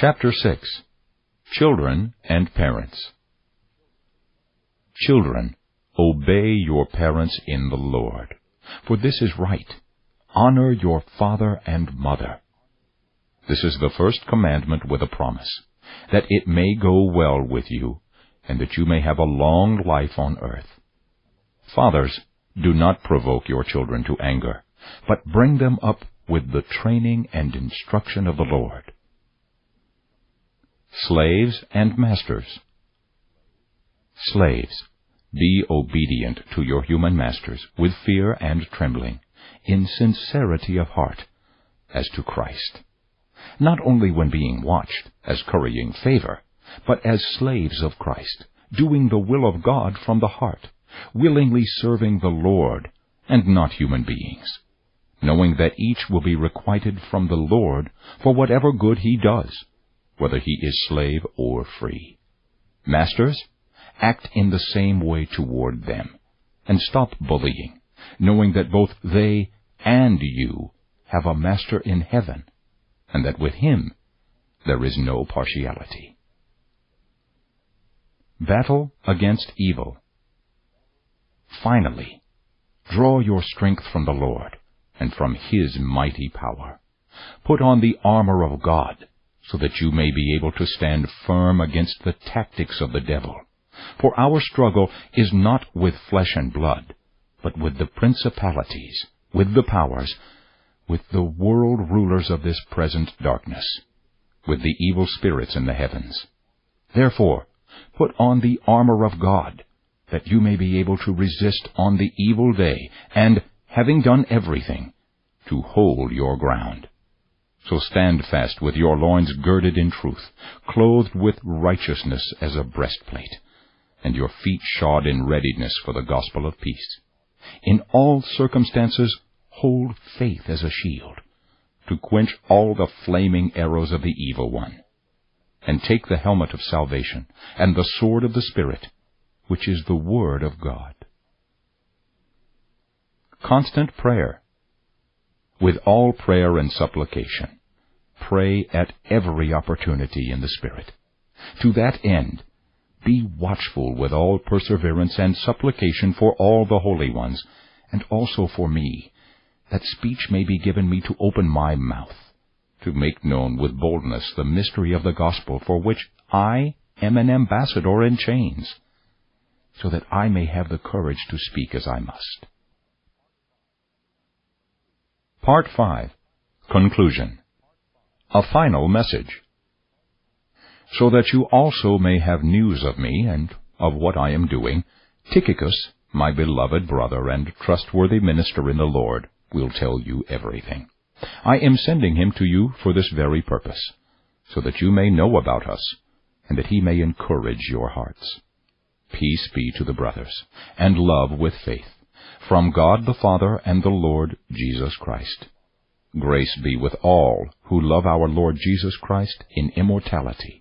Chapter 6. Children and Parents. Children, obey your parents in the Lord, for this is right. Honor your father and mother. This is the first commandment with a promise, that it may go well with you, and that you may have a long life on earth. Fathers, do not provoke your children to anger, but bring them up with the training and instruction of the Lord. Slaves and masters. Slaves, be obedient to your human masters with fear and trembling, in sincerity of heart, as to Christ, not only when being watched, as currying favor, but as slaves of Christ, doing the will of God from the heart, willingly serving the Lord, and not human beings, knowing that each will be requited from the Lord for whatever good he does, whether he is slave or free. Masters, act in the same way toward them, and stop bullying, knowing that both they and you have a master in heaven, and that with him there is no partiality. Battle against evil. Finally, draw your strength from the Lord, and from his mighty power. Put on the armor of God, so that you may be able to stand firm against the tactics of the devil. For our struggle is not with flesh and blood, but with the principalities, with the powers, with the world rulers of this present darkness, with the evil spirits in the heavens. Therefore, put on the armor of God, that you may be able to resist on the evil day, and, having done everything, to hold your ground. So stand fast with your loins girded in truth, clothed with righteousness as a breastplate, and your feet shod in readiness for the gospel of peace. In all circumstances hold faith as a shield, to quench all the flaming arrows of the evil one. And take the helmet of salvation, and the sword of the Spirit, which is the Word of God. Constant prayer. With all prayer and supplication, pray at every opportunity in the Spirit. To that end, be watchful with all perseverance and supplication for all the holy ones, and also for me, that speech may be given me to open my mouth, to make known with boldness the mystery of the gospel, for which I am an ambassador in chains, so that I may have the courage to speak as I must. Part 5. Conclusion. A final message. So that you also may have news of me and of what I am doing, Tychicus, my beloved brother and trustworthy minister in the Lord, will tell you everything. I am sending him to you for this very purpose, so that you may know about us, and that he may encourage your hearts. Peace be to the brothers, and love with faith, from God the Father and the Lord Jesus Christ. Grace be with all who love our Lord Jesus Christ in immortality.